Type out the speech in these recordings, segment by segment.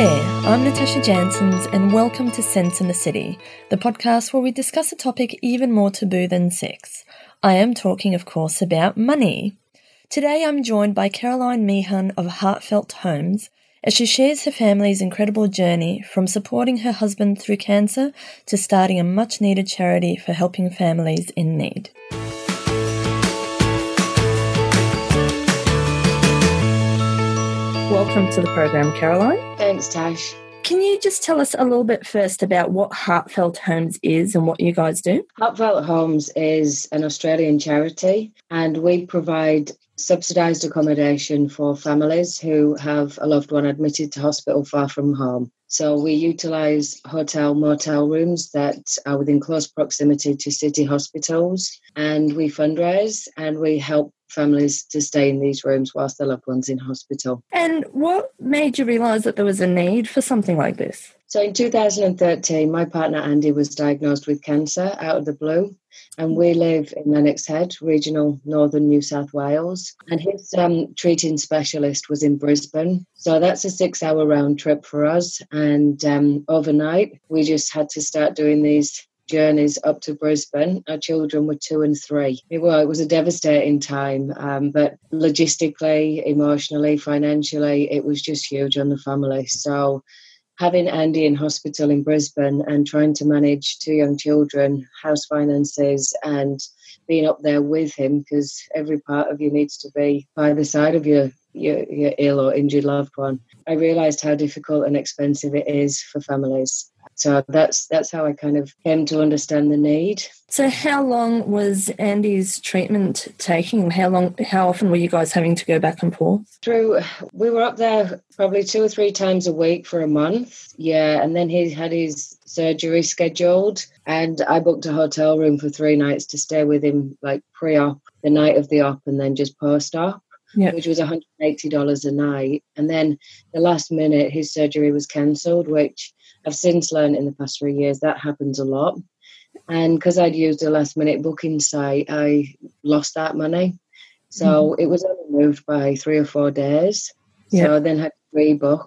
there, I'm Natasha Janssens and welcome to Sense in the City, the podcast where we discuss a topic even more taboo than sex. I am talking, of course, about money. Today I'm joined by Caroline Meehan of Heartfelt Homes as she shares her family's incredible journey from supporting her husband through cancer to starting a much-needed charity for helping families in need. Welcome to the program, Caroline. Thanks, Tash. Can you just tell us a little bit first about what Heartfelt Homes is and what you guys do? Heartfelt Homes is an Australian charity, and we provide subsidised accommodation for families who have a loved one admitted to hospital far from home. So we utilise hotel, motel rooms that are within close proximity to city hospitals, and we fundraise and we help families to stay in these rooms whilst their loved one's in hospital. And what made you realise that there was a need for something like this? So in 2013, my partner Andy was diagnosed with cancer out of the blue, and we live in Lennox Head, regional northern New South Wales, and his treating specialist was in Brisbane. So that's a 6-hour round trip for us, and overnight we just had to start doing these journeys up to Brisbane. Our children were 2 and 3. It was a devastating time, but logistically, emotionally, financially, it was just huge on the family. So having Andy in hospital in Brisbane and trying to manage 2 young children, house finances, and being up there with him, because every part of you needs to be by the side of your ill or injured loved one. I realised how difficult and expensive it is for families. So that's how I kind of came to understand the need. So how long was Andy's treatment taking? How often were you guys having to go back and forth? We were up there probably 2 or 3 times a week for a month. Yeah, and then he had his surgery scheduled, and I booked a hotel room for 3 nights to stay with him, like pre-op, the night of the op, and then just post-op. Yep. Which was $180 a night. And then the last minute, his surgery was cancelled, which I've since learned in the past 3 years that happens a lot. And because I'd used a last minute booking site, I lost that money. So it was only moved by 3 or 4 days. Yep. So I then had to rebook.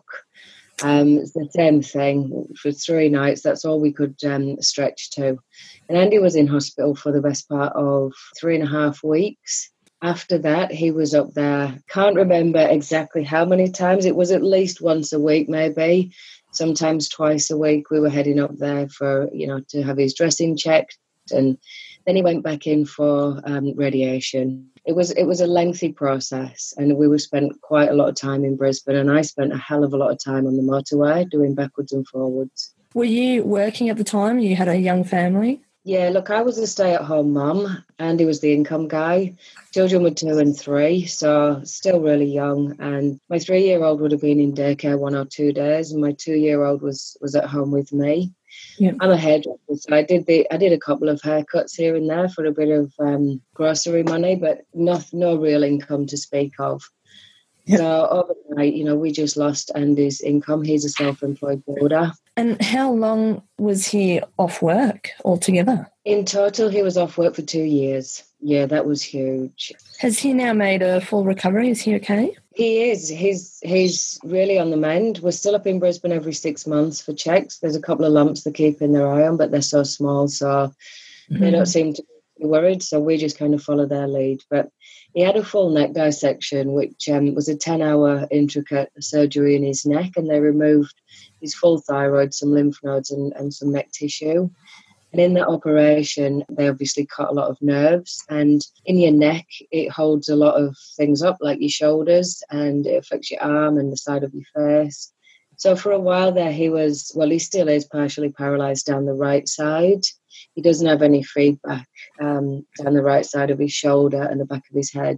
It's the same thing for 3 nights. That's all we could stretch to. And Andy was in hospital for the best part of 3.5 weeks. After that, he was up there. Can't remember exactly how many times. It was at least once a week, maybe. Sometimes twice a week. We were heading up there for, to have his dressing checked. And then he went back in for radiation. It was a lengthy process, and we spent quite a lot of time in Brisbane, and I spent a hell of a lot of time on the motorway doing backwards and forwards. Were you working at the time? You had a young family? Yeah, look, I was a stay-at-home mum. Andy was the income guy. Children were 2 and 3, so still really young. And my 3-year-old would have been in daycare 1 or 2 days, and my 2-year-old was at home with me. Yep. I'm a hairdresser, so I did a couple of haircuts here and there for a bit of grocery money, but no real income to speak of. Yep. So overnight, we just lost Andy's income. He's a self-employed builder. And how long was he off work altogether? In total, he was off work for 2 years. Yeah, that was huge. Has he now made a full recovery? Is he okay? He is. He's really on the mend. We're still up in Brisbane every 6 months for checks. There's a couple of lumps they're keeping their eye on, but they're so small, so they don't seem to be worried. So we just kind of follow their lead. But he had a full neck dissection, which was a 10-hour intricate surgery in his neck, and they removed his full thyroid, some lymph nodes and some neck tissue. And in that operation, they obviously cut a lot of nerves. And in your neck, it holds a lot of things up, like your shoulders, and it affects your arm and the side of your face. So for a while there, he still is partially paralysed down the right side. He doesn't have any feedback down the right side of his shoulder and the back of his head.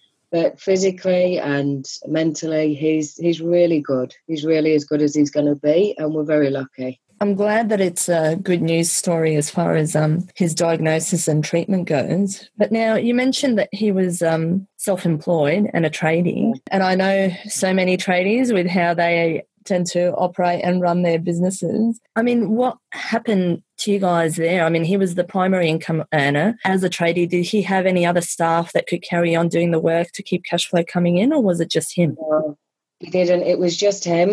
But physically and mentally, he's really good. He's really as good as he's going to be, and we're very lucky. I'm glad that it's a good news story as far as his diagnosis and treatment goes. But now you mentioned that he was self-employed and a tradie. And I know so many tradies with how they tend to operate and run their businesses. I mean, what happened to you guys there? I mean, he was the primary income earner. As a tradie, did he have any other staff that could carry on doing the work to keep cash flow coming in, or was it just him? He didn't. It was just him.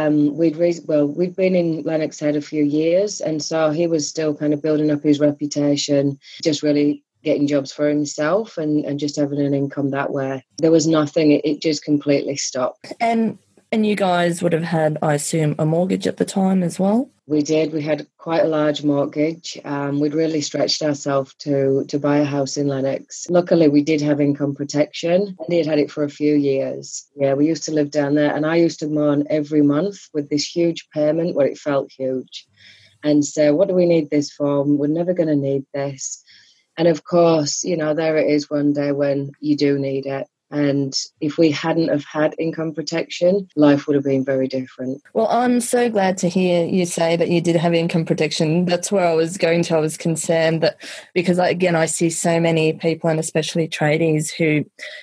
We'd been in Lennox Head a few years, and so he was still kind of building up his reputation, just really getting jobs for himself and just having an income that way. There was nothing. It just completely stopped. And you guys would have had, I assume, a mortgage at the time as well? We did. We had quite a large mortgage. We'd really stretched ourselves to buy a house in Lennox. Luckily, we did have income protection. And he'd had it for a few years. Yeah, we used to live down there, and I used to moan every month with this huge payment where it felt huge. And so, what do we need this for? We're never going to need this. And of course, there it is one day when you do need it. And if we hadn't have had income protection, life would have been very different. Well, I'm so glad to hear you say that you did have income protection. That's where I was going to. I was concerned that because, I see so many people, and especially tradies, who,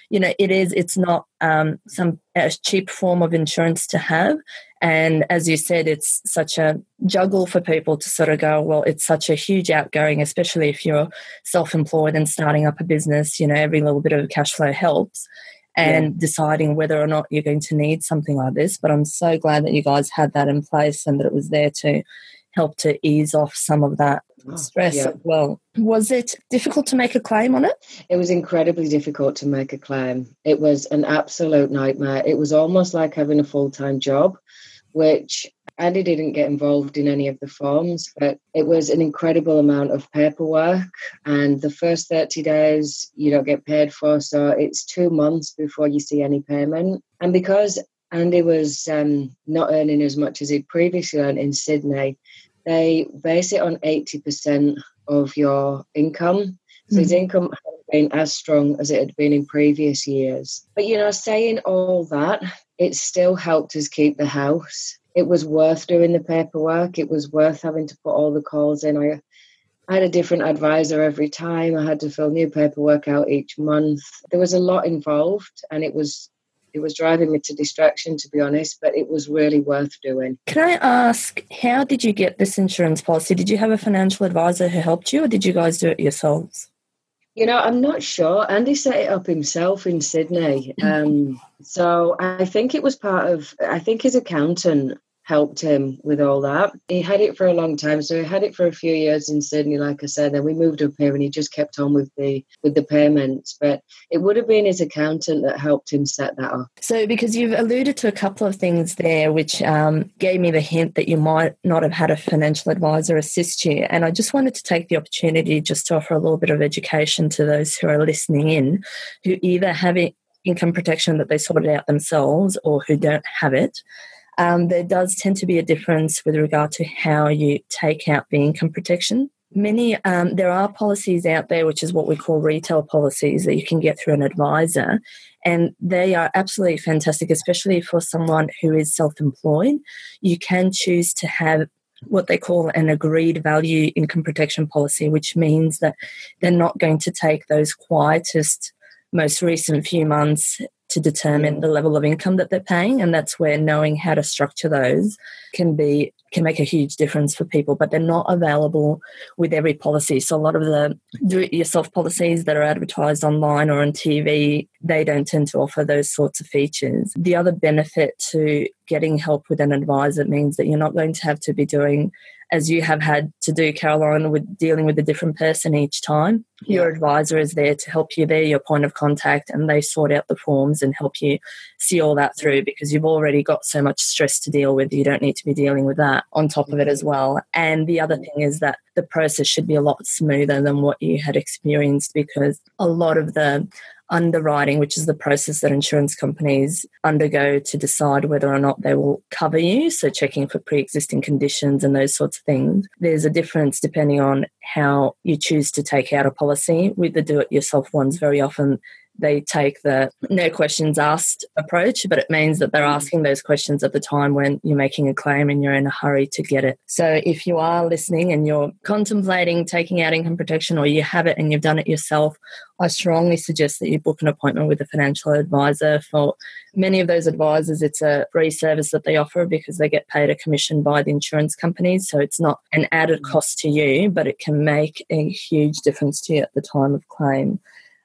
it's not a cheap form of insurance to have. And as you said, it's such a juggle for people to sort of go, well, it's such a huge outgoing, especially if you're self-employed and starting up a business, every little bit of cash flow helps, and deciding whether or not you're going to need something like this. But I'm so glad that you guys had that in place and that it was there to help to ease off some of that stress as well. Was it difficult to make a claim on it? It was incredibly difficult to make a claim. It was an absolute nightmare. It was almost like having a full-time job, which Andy didn't get involved in any of the forms, but it was an incredible amount of paperwork. And the first 30 days you don't get paid for, so it's 2 months before you see any payment. And because Andy was not earning as much as he'd previously earned in Sydney, they base it on 80% of your income. So his income hadn't been as strong as it had been in previous years. But, saying all that, it still helped us keep the house. It was worth doing the paperwork. It was worth having to put all the calls in. I had a different advisor every time. I had to fill new paperwork out each month. There was a lot involved, and it was driving me to distraction, to be honest, but it was really worth doing. Can I ask, how did you get this insurance policy? Did you have a financial advisor who helped you, or did you guys do it yourselves? I'm not sure. Andy set it up himself in Sydney. So I think it was I think his accountant helped him with all that. He had it for a long time. So he had it for a few years in Sydney, like I said, then we moved up here and he just kept on with the payments. But it would have been his accountant that helped him set that up. So because you've alluded to a couple of things there, which gave me the hint that you might not have had a financial advisor assist you. And I just wanted to take the opportunity just to offer a little bit of education to those who are listening in, who either have income protection that they sorted out themselves or who don't have it. There does tend to be a difference with regard to how you take out the income protection. There are policies out there, which is what we call retail policies, that you can get through an advisor, and they are absolutely fantastic, especially for someone who is self-employed. You can choose to have what they call an agreed value income protection policy, which means that they're not going to take those quietest, most recent few months to determine the level of income that they're paying. And that's where knowing how to structure those can make a huge difference for people, but they're not available with every policy. So a lot of the do-it-yourself policies that are advertised online or on TV, they don't tend to offer those sorts of features. The other benefit to getting help with an advisor means that you're not going to have to be doing, as you have had to do, Caroline, with dealing with a different person each time. Your advisor is there to help you. They're your point of contact, and they sort out the forms and help you see all that through, because you've already got so much stress to deal with. You don't need to be dealing with that on top of it as well. And the other thing is that the process should be a lot smoother than what you had experienced, because a lot of the underwriting, which is the process that insurance companies undergo to decide whether or not they will cover you, so checking for pre-existing conditions and those sorts of things, there's a difference depending on how you choose to take out a policy. With the do-it-yourself ones, very often they take the no questions asked approach, but it means that they're asking those questions at the time when you're making a claim and you're in a hurry to get it. So if you are listening and you're contemplating taking out income protection, or you have it and you've done it yourself, I strongly suggest that you book an appointment with a financial advisor. For many of those advisors, it's a free service that they offer because they get paid a commission by the insurance companies. So it's not an added cost to you, but it can make a huge difference to you at the time of claim.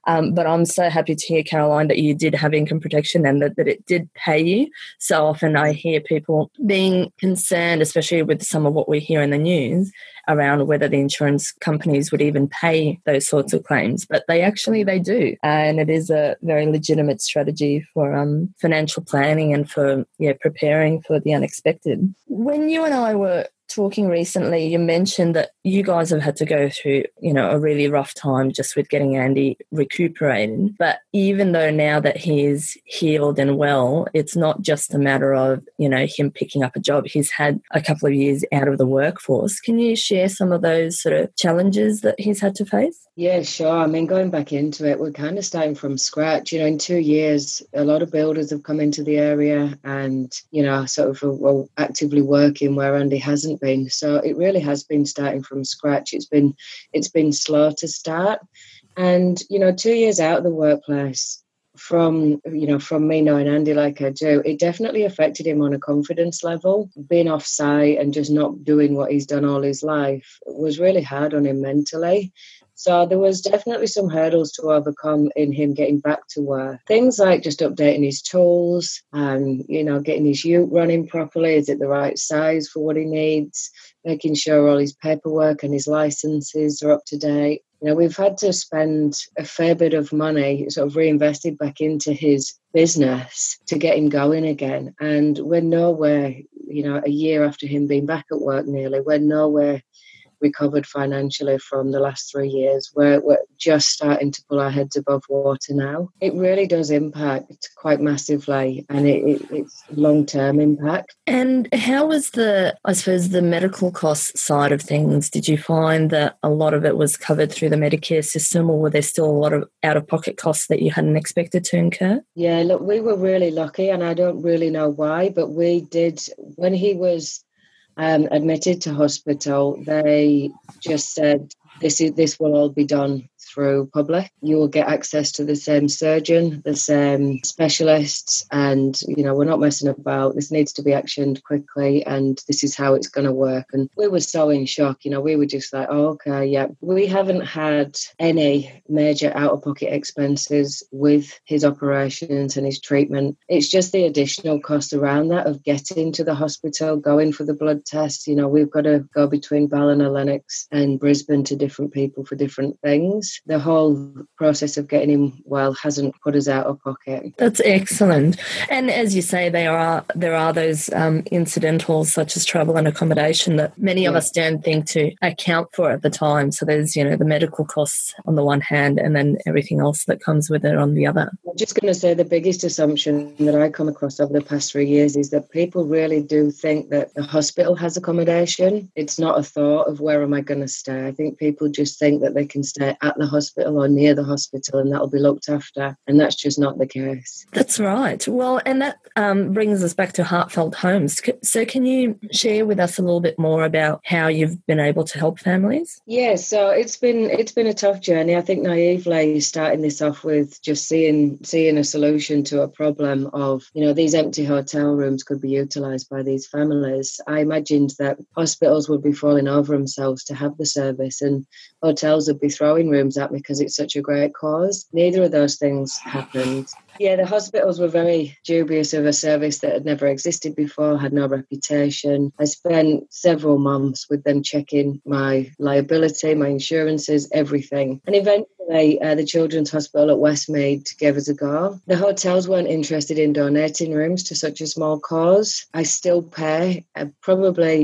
But I'm so happy to hear, Caroline, that you did have income protection and that it did pay you. So often I hear people being concerned, especially with some of what we hear in the news, around whether the insurance companies would even pay those sorts of claims. But they do. And it is a very legitimate strategy for financial planning and for preparing for the unexpected. When you and I were talking recently, you mentioned that you guys have had to go through, a really rough time just with getting Andy recuperated. But even though now that he is healed and well, it's not just a matter of, him picking up a job. He's had a couple of years out of the workforce. Can you share some of those sort of challenges that he's had to face? Yeah, sure. I mean, going back into it, we're kind of starting from scratch. In 2 years, a lot of builders have come into the area and, sort of actively working where Andy hasn't been. So it really has been starting from scratch. It's been slow to start. And, 2 years out of the workplace, from me knowing Andy like I do, it definitely affected him on a confidence level. Being off site and just not doing what he's done all his life was really hard on him mentally. So there was definitely some hurdles to overcome in him getting back to work. Things like just updating his tools and, getting his ute running properly. Is it the right size for what he needs? Making sure all his paperwork and his licenses are up to date. We've had to spend a fair bit of money sort of reinvested back into his business to get him going again. And we're nowhere, a year after him being back at work nearly, we're nowhere recovered financially from the last 3 years. We're just starting to pull our heads above water now. It really does impact quite massively, and it's long-term impact. And how was the medical cost side of things? Did you find that a lot of it was covered through the Medicare system, or were there still a lot of out-of-pocket costs that you hadn't expected to incur? Yeah, look, we were really lucky, and I don't really know why, but we did, when he was admitted to hospital, they just said this will all be done through public. You will get access to the same surgeon, the same specialists, and we're not messing about. This needs to be actioned quickly, and this is how it's going to work. And we were so in shock. We were just like, oh, okay, yeah. We haven't had any major out-of-pocket expenses with his operations and his treatment. It's just the additional cost around that of getting to the hospital, going for the blood test. We've got to go between Ballina, Lennox and Brisbane to different people for different things. The whole process of getting him well hasn't put us out of pocket. That's excellent. And as you say, there are those incidentals such as travel and accommodation that many of us don't think to account for at the time. So there's, the medical costs on the one hand and then everything else that comes with it on the other. I'm just going to say the biggest assumption that I come across over the past 3 years is that people really do think that the hospital has accommodation. It's not a thought of where am I going to stay. I think people just think that they can stay at the hospital or near the hospital and that'll be looked after, and that's just not the case. That's right. Well, and that brings us back to Heartfelt Homes. So can you share with us a little bit more about how you've been able to help families? Yeah, so it's been a tough journey. I think naively starting this off with just seeing a solution to a problem of, these empty hotel rooms could be utilised by these families. I imagined that hospitals would be falling over themselves to have the service and hotels would be throwing rooms at me because it's such a great cause. Neither of those things happened. Yeah, the hospitals were very dubious of a service that had never existed before, had no reputation. I spent several months with them checking my liability, my insurances, everything. And eventually, the Children's Hospital at Westmead gave us a go. The hotels weren't interested in donating rooms to such a small cause. I still pay probably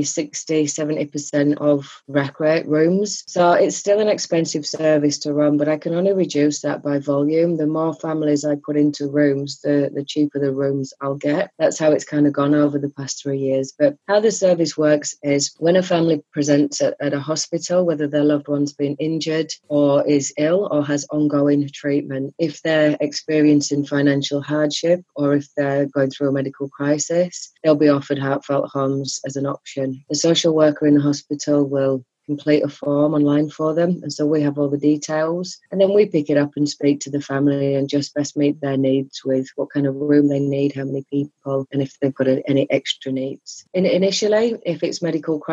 60-70% of rec rate rooms. So it's still an expensive service to run, but I can only reduce that by volume. The more families I put into rooms, the cheaper the rooms I'll get. That's how it's kind of gone over the past 3 years. But how the service works is when a family presents at a hospital, whether their loved one's been injured or is ill or has ongoing treatment, if they're experiencing financial hardship or if they're going through a medical crisis, they'll be offered Heartfelt Homes as an option. The social worker in the hospital will complete a form online for them, and so we have all the details, and then we pick it up and speak to the family and just best meet their needs with what kind of room they need, how many people, and if they've got any extra needs. Initially, if it's medical crisis,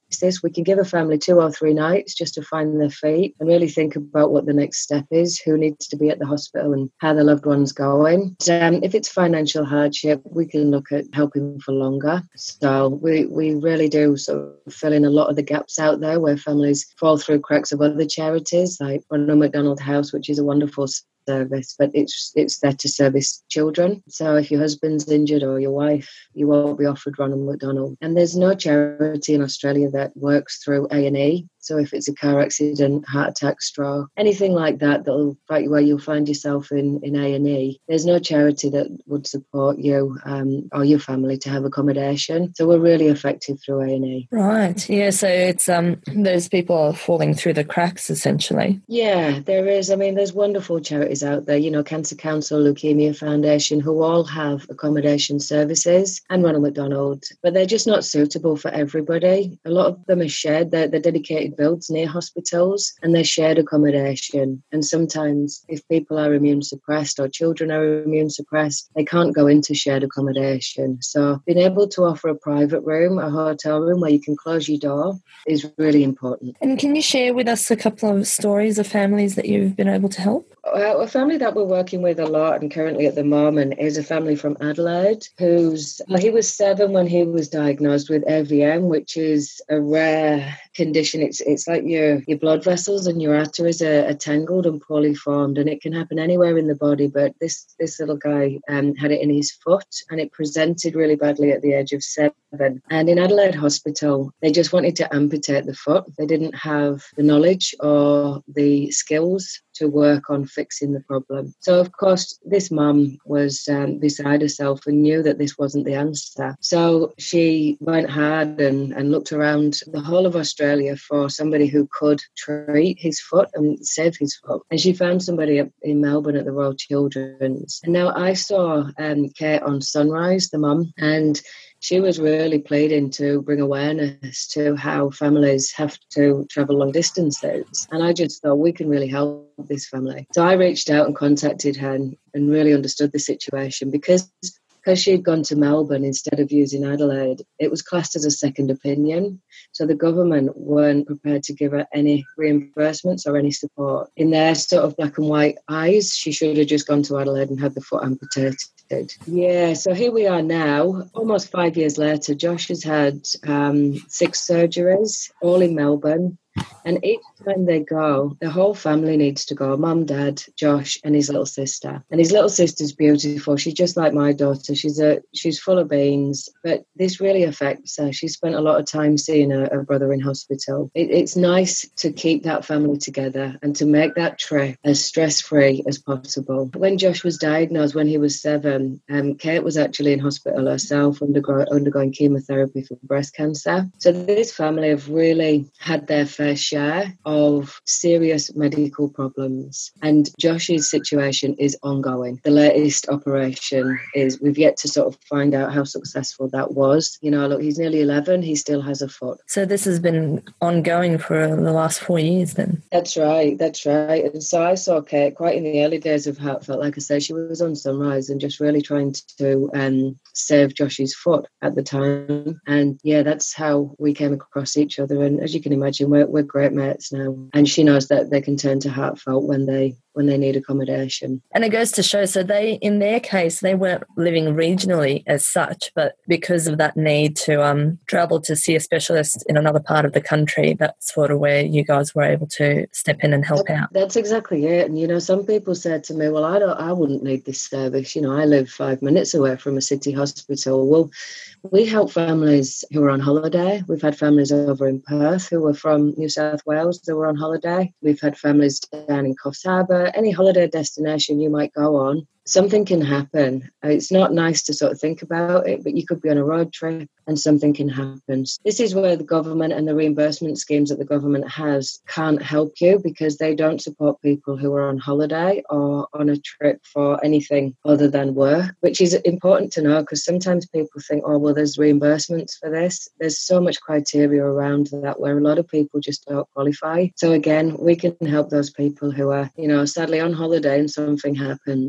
this. We can give a family 2 or 3 nights just to find their feet and really think about what the next step is, who needs to be at the hospital and how their loved one's going. If it's financial hardship, we can look at helping for longer. So we really do sort of fill in a lot of the gaps out there where families fall through cracks of other charities like Ronald McDonald House, which is a wonderful service, but it's there to service children. So if your husband's injured or your wife, you won't be offered Ronald McDonald. And there's no charity in Australia that works through A&E. So if it's a car accident, heart attack, stroke, anything like that, where you'll find yourself in A&E, there's no charity that would support you or your family to have accommodation. So we're really effective through A&E. Right. Yeah. So it's those people are falling through the cracks, essentially. Yeah, there is. I mean, there's wonderful charities out there, Cancer Council, Leukemia Foundation, who all have accommodation services, and Ronald McDonald, but they're just not suitable for everybody. A lot of them are shared. They're dedicated builds near hospitals, and they're shared accommodation. And sometimes if people are immune suppressed or children are immune suppressed, they can't go into shared accommodation. So being able to offer a private room, a hotel room where you can close your door is really important. And can you share with us a couple of stories of families that you've been able to help? A family that we're working with a lot and currently at the moment is a family from Adelaide he was 7 when he was diagnosed with AVM, which is a rare condition. It's like your blood vessels and your arteries are tangled and poorly formed, and it can happen anywhere in the body. But this little guy had it in his foot, and it presented really badly at the age of 7. And in Adelaide Hospital, they just wanted to amputate the foot. They didn't have the knowledge or the skills to work on fixing the problem. So, of course, this mum was beside herself and knew that this wasn't the answer. So she went hard and looked around the whole of Australia for somebody who could treat his foot and save his foot. And she found somebody in Melbourne at the Royal Children's. And now I saw Kate on Sunrise, the mum, and she was really pleading to bring awareness to how families have to travel long distances. And I just thought we can really help this family. So I reached out and contacted her and really understood the situation because she'd gone to Melbourne instead of using Adelaide. It was classed as a second opinion. So the government weren't prepared to give her any reimbursements or any support. In their sort of black and white eyes, she should have just gone to Adelaide and had the foot amputated. Yeah, so here we are now, almost 5 years later. Josh has had 6 surgeries, all in Melbourne. And each time they go, the whole family needs to go. Mum, Dad, Josh, and his little sister. And his little sister's beautiful. She's just like my daughter. She's full of beans. But this really affects her. She spent a lot of time seeing her brother in hospital. It's nice to keep that family together and to make that trip as stress-free as possible. When Josh was diagnosed when he was 7, Kate was actually in hospital herself undergoing chemotherapy for breast cancer. So this family have really had their fair share of serious medical problems, and Josh's situation is ongoing. The latest operation is, we've yet to sort of find out how successful that was. Look, he's nearly 11, he still has a foot. So this has been ongoing for the last 4 years then? That's right. And so I saw Kate quite in the early days of Heartfelt. Like I say, she was on Sunrise and just really trying to save Josh's foot at the time. And yeah, that's how we came across each other. And as you can imagine, we're great mates now. And she knows that they can turn to Heartfelt when they need accommodation. And it goes to show, so in their case, they weren't living regionally as such, but because of that need to travel to see a specialist in another part of the country, that's sort of where you guys were able to step in and help out. That's exactly it. And, some people said to me, well, I wouldn't need this service. I live 5 minutes away from a city hospital. Well, we help families who are on holiday. We've had families over in Perth who were from New South Wales that were on holiday. We've had families down in Coffs Harbour. Any holiday destination you might go on, something can happen. It's not nice to sort of think about it, but you could be on a road trip and something can happen. This is where the government and the reimbursement schemes that the government has can't help you, because they don't support people who are on holiday or on a trip for anything other than work, which is important to know, because sometimes people think, oh, well, there's reimbursements for this. There's so much criteria around that where a lot of people just don't qualify. So again, we can help those people who are, sadly on holiday and something happens. The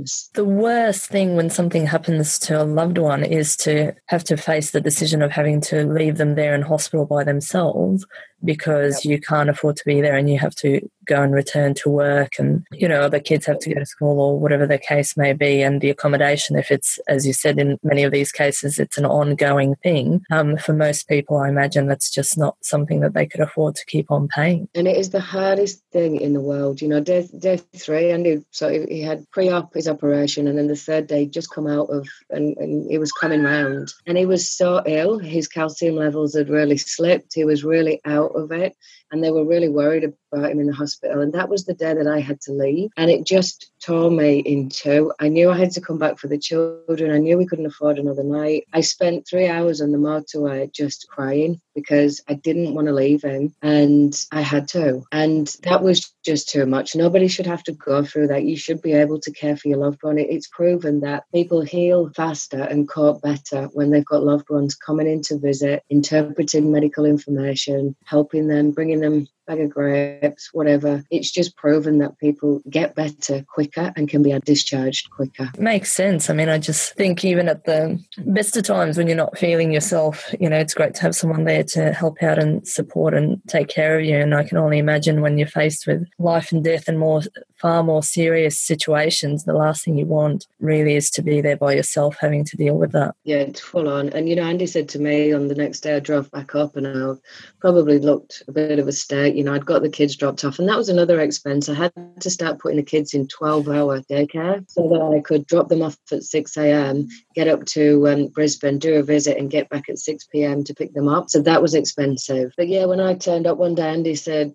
worst thing when something happens to a loved one is to have to face the decision of having to leave them there in hospital by themselves because you can't afford to be there and you have to go and return to work, and, you know, other kids have to go to school or whatever the case may be. And the accommodation, if it's, as you said, in many of these cases, it's an ongoing thing. For most people, I imagine that's just not something that they could afford to keep on paying. And it is the hardest thing in the world. You know, day 3, and he had pre-op his operation, and then the third day he'd just come out of, and he was coming round, and he was so ill. His calcium levels had really slipped. He was really out of it, and they were really worried about him in the hospital. And that was the day that I had to leave, and it just tore me in two. I knew I had to come back for the children. I knew we couldn't afford another night. I spent 3 hours on the motorway just crying because I didn't want to leave him, and I had to. And that was just too much. Nobody should have to go through that. You should be able to care for your loved one. It's proven that people heal faster and cope better when they've got loved ones coming in to visit, interpreting medical information, helping them, bringing them bag of grapes, whatever. It's just proven that people get better quicker and can be discharged quicker. Makes sense. I mean, I just think even at the best of times when you're not feeling yourself, you know, it's great to have someone there to help out and support and take care of you. And I can only imagine when you're faced with life and death and far more serious situations, the last thing you want really is to be there by yourself having to deal with that. Yeah, it's full on. And, you know, Andy said to me on the next day, I drove back up and I probably looked a bit of a state. You know, I'd got the kids dropped off, and that was another expense. I had to start putting the kids in 12-hour daycare so that I could drop them off at 6 a.m, get up to Brisbane, do a visit and get back at 6 p.m. to pick them up. So that was expensive. But yeah, when I turned up one day, Andy said,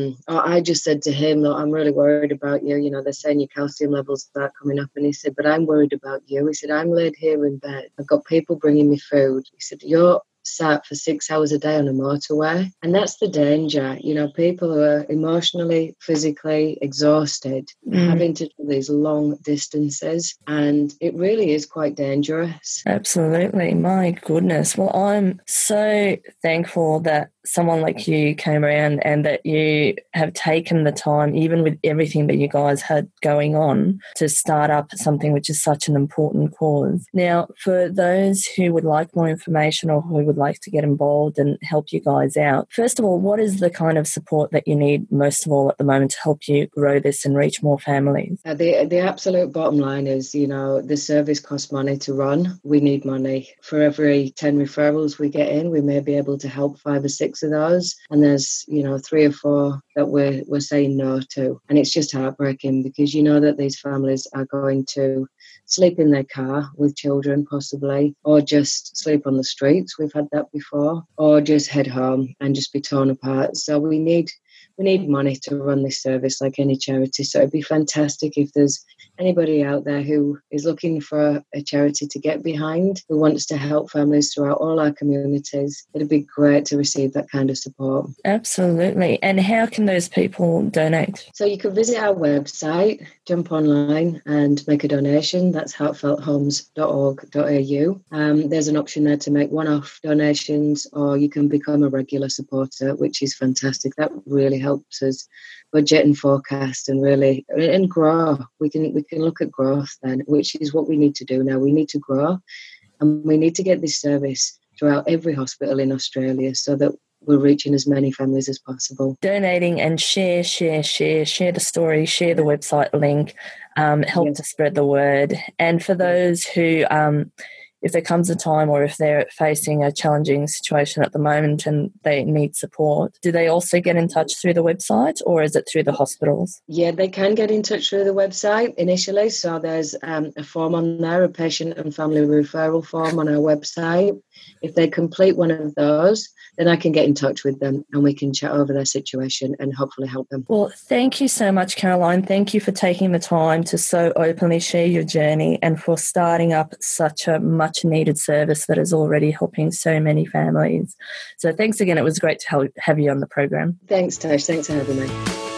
I just said to him, look, I'm really worried about you. You know, they're saying your calcium levels are coming up. And he said, but I'm worried about you. He said, I'm laid here in bed. I've got people bringing me food. He said, you're sat for 6 hours a day on a motorway. And that's the danger. You know, people who are emotionally, physically exhausted, having to do these long distances. And it really is quite dangerous. Absolutely. My goodness. Well, I'm so thankful that someone like you came around and that you have taken the time, even with everything that you guys had going on, to start up something which is such an important cause. Now, for those who would like more information or who would like to get involved and help you guys out, first of all, what is the kind of support that you need most of all at the moment to help you grow this and reach more families? The absolute bottom line is, you know, the service costs money to run. We need money. For every 10 referrals we get in, we may be able to help 5 or 6 of those, and there's, you know, 3 or 4 that we're saying no to. And it's just heartbreaking because you know that these families are going to sleep in their car with children possibly, or just sleep on the streets, we've had that before, or just head home and just be torn apart. So we need money to run this service like any charity. So it'd be fantastic if there's anybody out there who is looking for a charity to get behind, who wants to help families throughout all our communities. It'd be great to receive that kind of support. Absolutely. And how can those people donate? So you can visit our website, jump online and make a donation. That's heartfelthomes.org.au. There's an option there to make one-off donations, or you can become a regular supporter, which is fantastic. That really helps us budget and forecast and really and grow. We can look at growth then, which is what we need to do now. We need to grow, and we need to get this service throughout every hospital in Australia so that we're reaching as many families as possible. Donating and share the story, share the website link, help to spread the word. And for those who if there comes a time or if they're facing a challenging situation at the moment and they need support, do they also get in touch through the website, or is it through the hospitals? Yeah, they can get in touch through the website initially. So there's a form on there, a patient and family referral form on our website. If they complete one of those, then I can get in touch with them and we can chat over their situation and hopefully help them. Well, thank you so much, Caroline. Thank you for taking the time to so openly share your journey and for starting up such a much needed service that is already helping so many families. So thanks again. It was great to have you on the program. Thanks, Tash. Thanks for having me.